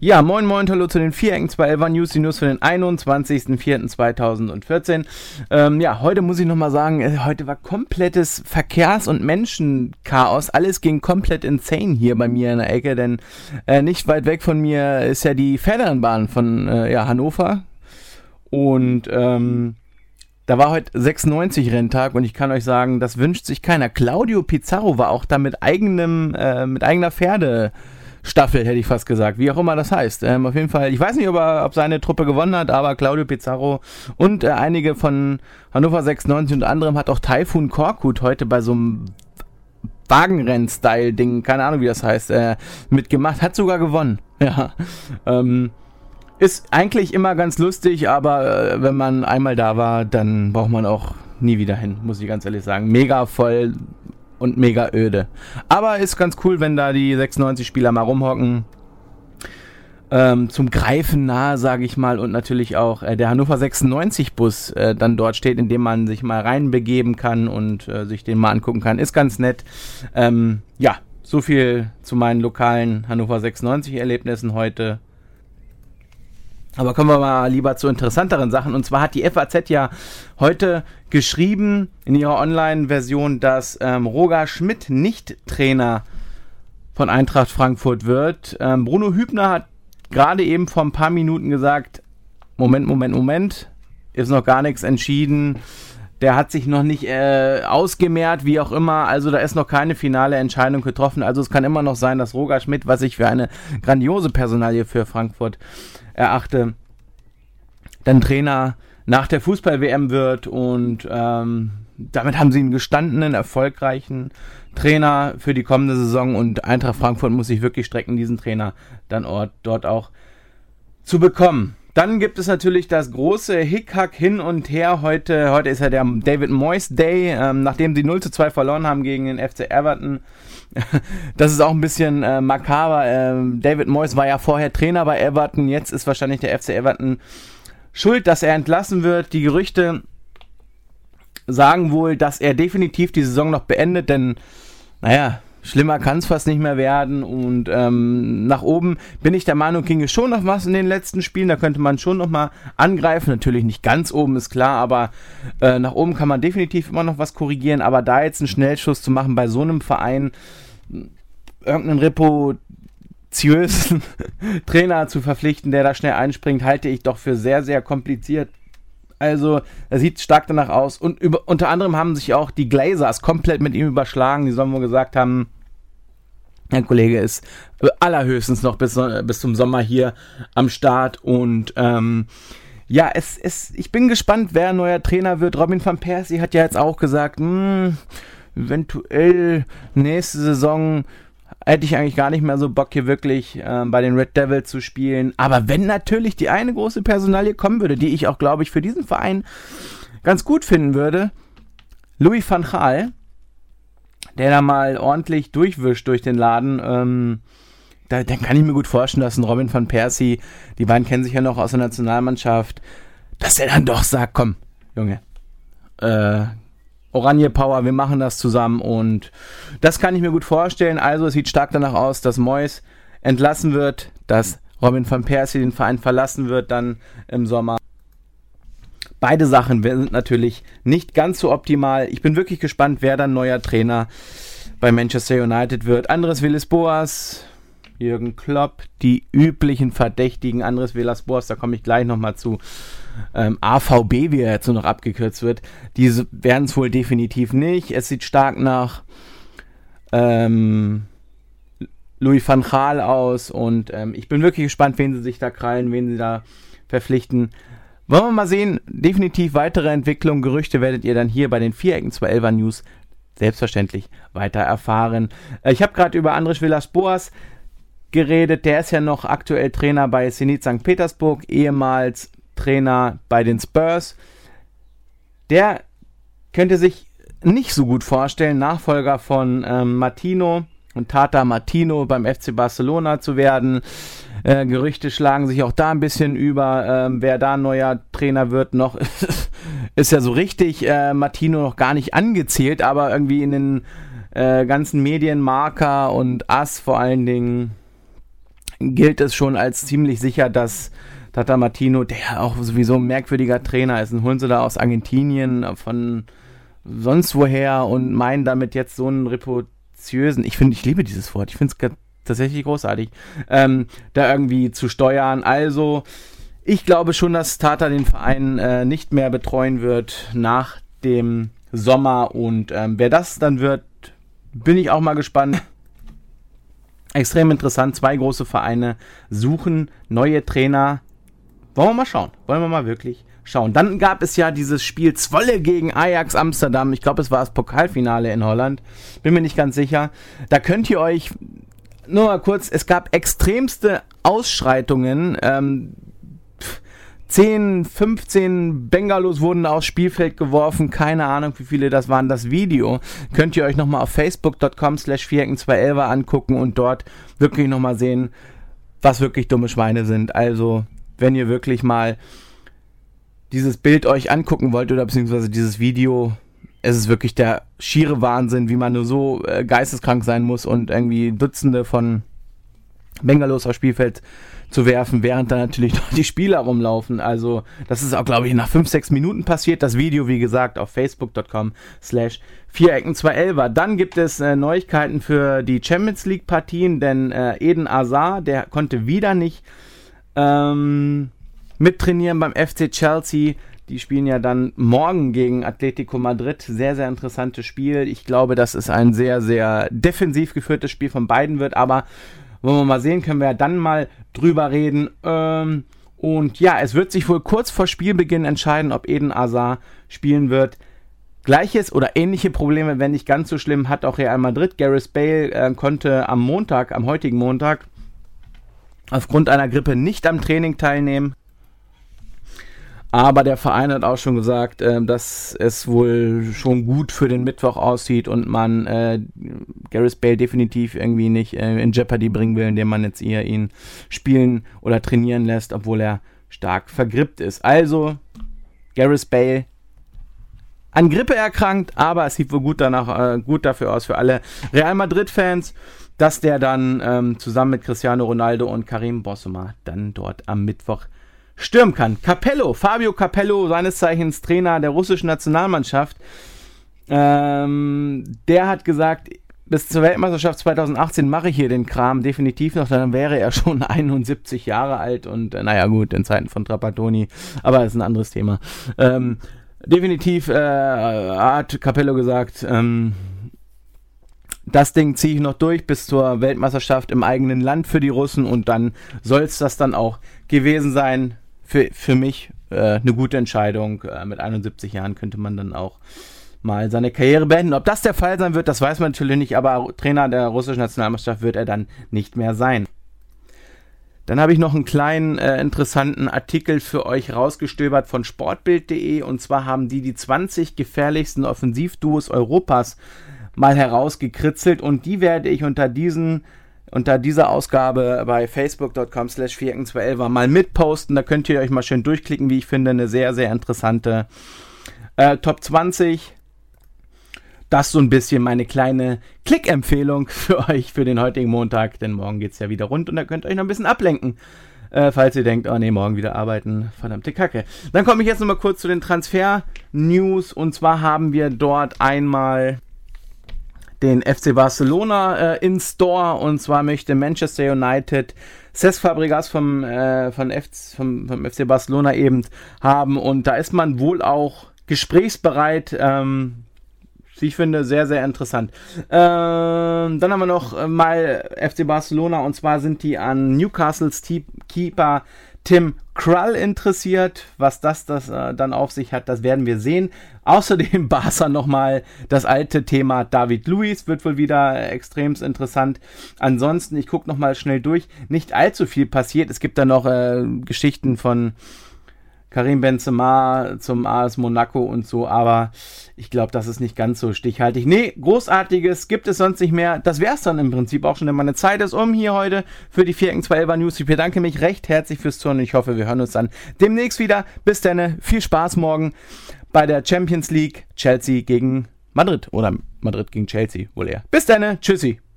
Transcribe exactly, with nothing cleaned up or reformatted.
Ja, moin moin, hallo zu den vier Ecken zwei Elfer News, die News für den einundzwanzigsten vierten zweitausendvierzehn. Ähm, ja, heute muss ich nochmal sagen, äh, heute war komplettes Verkehrs- und Menschenchaos. Alles ging komplett insane hier bei mir in der Ecke, denn äh, nicht weit weg von mir ist ja die Fernbahn von äh, ja, Hannover. Und ähm, da war heute sechsundneunzig Renntag und ich kann euch sagen, das wünscht sich keiner. Claudio Pizarro war auch da mit eigenem, äh, mit eigener Pferde Staffel, hätte ich fast gesagt, wie auch immer das heißt. Ähm, auf jeden Fall, ich weiß nicht, ob, er, ob seine Truppe gewonnen hat, aber Claudio Pizarro und äh, einige von Hannover sechsundneunzig, unter anderem hat auch Taifun Korkut heute bei so einem Wagenrenn-Style-Ding, keine Ahnung, wie das heißt, äh, mitgemacht, hat sogar gewonnen. Ja, ähm, ist eigentlich immer ganz lustig, aber äh, wenn man einmal da war, dann braucht man auch nie wieder hin, muss ich ganz ehrlich sagen. Mega voll und mega öde. Aber ist ganz cool, wenn da die sechsundneunzig Spieler mal rumhocken. Ähm, zum Greifen nahe, sage ich mal. Und natürlich auch äh, der Hannover sechsundneunzig Bus äh, dann dort steht, in dem man sich mal reinbegeben kann und äh, sich den mal angucken kann. Ist ganz nett. Ähm, ja, so viel zu meinen lokalen Hannover sechsundneunzig Erlebnissen heute. Aber kommen wir mal lieber zu interessanteren Sachen. Und zwar hat die F A Z ja heute geschrieben in ihrer Online-Version, dass ähm, Roger Schmidt nicht Trainer von Eintracht Frankfurt wird. Ähm, Bruno Hübner hat gerade eben vor ein paar Minuten gesagt, Moment, Moment, Moment, ist noch gar nichts entschieden. Der hat sich noch nicht äh, ausgemehrt, wie auch immer. Also da ist noch keine finale Entscheidung getroffen. Also es kann immer noch sein, dass Roger Schmidt, was ich für eine grandiose Personalie für Frankfurt erachte, dann Trainer nach der Fußball-W M wird. Und ähm, damit haben sie einen gestandenen, erfolgreichen Trainer für die kommende Saison. Und Eintracht Frankfurt muss sich wirklich strecken, diesen Trainer dann dort auch zu bekommen. Dann gibt es natürlich das große Hickhack hin und her. Heute, heute ist ja der David Moyes Day, ähm, nachdem sie null zu zwei verloren haben gegen den F C Everton. Das ist auch ein bisschen äh, makaber. Ähm, David Moyes war ja vorher Trainer bei Everton. Jetzt ist wahrscheinlich der F C Everton schuld, dass er entlassen wird. Die Gerüchte sagen wohl, dass er definitiv die Saison noch beendet, denn, naja, schlimmer kann es fast nicht mehr werden. Und ähm, nach oben bin ich der Meinung, ginge schon noch was in den letzten Spielen. Da könnte man schon noch mal angreifen. Natürlich nicht ganz oben, ist klar, aber äh, nach oben kann man definitiv immer noch was korrigieren. Aber da jetzt einen Schnellschuss zu machen bei so einem Verein, irgendeinen repuziösen Trainer zu verpflichten, der da schnell einspringt, halte ich doch für sehr, sehr kompliziert. Also, er sieht stark danach aus. Und über, unter anderem haben sich auch die Glazers komplett mit ihm überschlagen. Die sollen wohl gesagt haben, der Kollege ist allerhöchstens noch bis, bis zum Sommer hier am Start. Und ähm, ja, es, es, ich bin gespannt, wer neuer Trainer wird. Robin van Persie hat ja jetzt auch gesagt, mh, eventuell nächste Saison hätte ich eigentlich gar nicht mehr so Bock, hier wirklich äh, bei den Red Devils zu spielen. Aber wenn natürlich die eine große Personalie kommen würde, die ich auch, glaube ich, für diesen Verein ganz gut finden würde, Louis van Gaal, der da mal ordentlich durchwischt durch den Laden, ähm, da, dann kann ich mir gut vorstellen, dass ein Robin van Persie, die beiden kennen sich ja noch aus der Nationalmannschaft, dass der dann doch sagt, komm, Junge, äh, Oranje Power, wir machen das zusammen, und das kann ich mir gut vorstellen. Also es sieht stark danach aus, dass Moyes entlassen wird, dass Robin van Persie den Verein verlassen wird dann im Sommer. Beide Sachen sind natürlich nicht ganz so optimal. Ich bin wirklich gespannt, wer dann neuer Trainer bei Manchester United wird. Andrés Villas-Boas, Jürgen Klopp, die üblichen Verdächtigen. Andrés Villas-Boas, da komme ich gleich nochmal zu. Ähm, A V B, wie er jetzt so noch abgekürzt wird, diese werden es wohl definitiv nicht. Es sieht stark nach ähm, Louis van Gaal aus, und ähm, ich bin wirklich gespannt, wen sie sich da krallen, wen sie da verpflichten. Wollen wir mal sehen. Definitiv weitere Entwicklungen, Gerüchte werdet ihr dann hier bei den vier Ecken zwei Elfer News selbstverständlich weiter erfahren. Äh, ich habe gerade über Andrés Villas-Boas geredet, der ist ja noch aktuell Trainer bei Zenit Sankt Petersburg, ehemals Trainer bei den Spurs. Der könnte sich nicht so gut vorstellen, Nachfolger von ähm, Martino und Tata Martino beim F C Barcelona zu werden. Äh, Gerüchte schlagen sich auch da ein bisschen über, ähm, wer da neuer Trainer wird. Noch ist ja so richtig äh, Martino noch gar nicht angezählt, aber irgendwie in den äh, ganzen Medien, Marca und A S vor allen Dingen, gilt es schon als ziemlich sicher, dass Tata Martino, der auch sowieso ein merkwürdiger Trainer ist, einen holen sie da aus Argentinien, von sonst woher und meinen damit jetzt so einen reputiösen, ich finde, ich liebe dieses Wort, ich finde es tatsächlich großartig, ähm, da irgendwie zu steuern. Also, ich glaube schon, dass Tata den Verein äh, nicht mehr betreuen wird nach dem Sommer und ähm, wer das dann wird, bin ich auch mal gespannt. Extrem interessant, zwei große Vereine suchen neue Trainer. Wollen wir mal schauen, wollen wir mal wirklich schauen. Dann gab es ja dieses Spiel Zwolle gegen Ajax Amsterdam. Ich glaube, es war das Pokalfinale in Holland. Bin mir nicht ganz sicher. Da könnt ihr euch, nur mal kurz, es gab extremste Ausschreitungen. Ähm, zehn, fünfzehn Bengalos wurden aufs Spielfeld geworfen. Keine Ahnung, wie viele das waren. Das Video könnt ihr euch nochmal auf facebook punkt com slash vierecken zweihundertelf angucken und dort wirklich nochmal sehen, was wirklich dumme Schweine sind. Also, wenn ihr wirklich mal dieses Bild euch angucken wollt oder beziehungsweise dieses Video, es ist wirklich der schiere Wahnsinn, wie man nur so äh, geisteskrank sein muss und irgendwie Dutzende von Bengalos aufs Spielfeld zu werfen, während da natürlich noch die Spieler rumlaufen. Also das ist auch, glaube ich, nach fünf, sechs Minuten passiert. Das Video, wie gesagt, auf facebook punkt com slash vierecken zweihundertelf. Dann gibt es äh, Neuigkeiten für die Champions League Partien, denn äh, Eden Hazard, der konnte wieder nicht ähm, mittrainieren beim F C Chelsea. Die spielen ja dann morgen gegen Atletico Madrid. Sehr, sehr interessantes Spiel. Ich glaube, dass es ein sehr, sehr defensiv geführtes Spiel von beiden wird, aber wollen wir mal sehen, können wir ja dann mal drüber reden. Ähm, und ja, es wird sich wohl kurz vor Spielbeginn entscheiden, ob Eden Hazard spielen wird. Gleiches oder ähnliche Probleme, wenn nicht ganz so schlimm, hat auch Real Madrid. Gareth Bale äh, konnte am Montag, am heutigen Montag, aufgrund einer Grippe nicht am Training teilnehmen. Aber der Verein hat auch schon gesagt, äh, dass es wohl schon gut für den Mittwoch aussieht und man äh, Gareth Bale definitiv irgendwie nicht äh, in Jeopardy bringen will, indem man jetzt eher ihn spielen oder trainieren lässt, obwohl er stark vergrippt ist. Also, Gareth Bale an Grippe erkrankt, aber es sieht wohl gut, danach, äh, gut dafür aus für alle Real Madrid-Fans, dass der dann ähm, zusammen mit Cristiano Ronaldo und Karim Benzema dann dort am Mittwoch stürmen kann. Capello, Fabio Capello, seines Zeichens Trainer der russischen Nationalmannschaft, ähm, der hat gesagt, bis zur Weltmeisterschaft zweitausendachtzehn mache ich hier den Kram definitiv noch, dann wäre er schon einundsiebzig Jahre alt und äh, naja gut, in Zeiten von Trapattoni, aber das ist ein anderes Thema. Ähm, definitiv äh, hat Capello gesagt, ähm, das Ding ziehe ich noch durch bis zur Weltmeisterschaft im eigenen Land für die Russen und dann soll es das dann auch gewesen sein. Für, für mich äh, eine gute Entscheidung. Äh, mit einundsiebzig Jahren könnte man dann auch mal seine Karriere beenden. Ob das der Fall sein wird, das weiß man natürlich nicht, aber Trainer der russischen Nationalmannschaft wird er dann nicht mehr sein. Dann habe ich noch einen kleinen äh, interessanten Artikel für euch rausgestöbert von sportbild punkt de und zwar haben die die zwanzig gefährlichsten Offensivduos Europas mal herausgekritzelt und die werde ich unter diesen unter dieser Ausgabe bei facebook punkt com slash vierecken zweihundertelf mal mitposten. Da könnt ihr euch mal schön durchklicken, wie ich finde, eine sehr, sehr interessante äh, Top zwanzig. Das ist so ein bisschen meine kleine Klick-Empfehlung für euch für den heutigen Montag, denn morgen geht es ja wieder rund und da könnt ihr euch noch ein bisschen ablenken, äh, falls ihr denkt, oh nee, morgen wieder arbeiten, verdammte Kacke. Dann komme ich jetzt nochmal kurz zu den Transfer-News und zwar haben wir dort einmal den F C Barcelona äh, in Store und zwar möchte Manchester United Cesc Fabregas vom, äh, von F- vom, vom F C Barcelona eben haben und da ist man wohl auch gesprächsbereit. Ähm, ich finde, sehr, sehr interessant. Ähm, dann haben wir noch mal F C Barcelona und zwar sind die an Newcastles T- Keeper Tim Krul interessiert. Was das, das äh, dann auf sich hat, das werden wir sehen. Außerdem Barca nochmal das alte Thema David Luiz, wird wohl wieder äh, extrem interessant. Ansonsten, ich gucke nochmal schnell durch, nicht allzu viel passiert. Es gibt da noch äh, Geschichten von Karim Benzema zum A S Monaco und so, aber ich glaube, das ist nicht ganz so stichhaltig. Nee, Großartiges gibt es sonst nicht mehr. Das wäre es dann im Prinzip auch schon, denn meine Zeit ist um hier heute für die vierecken zweihundertelf News. Ich bedanke mich recht herzlich fürs Zuhören und ich hoffe, wir hören uns dann demnächst wieder. Bis dann, viel Spaß morgen bei der Champions League Chelsea gegen Madrid oder Madrid gegen Chelsea, wohl eher. Bis dann, tschüssi.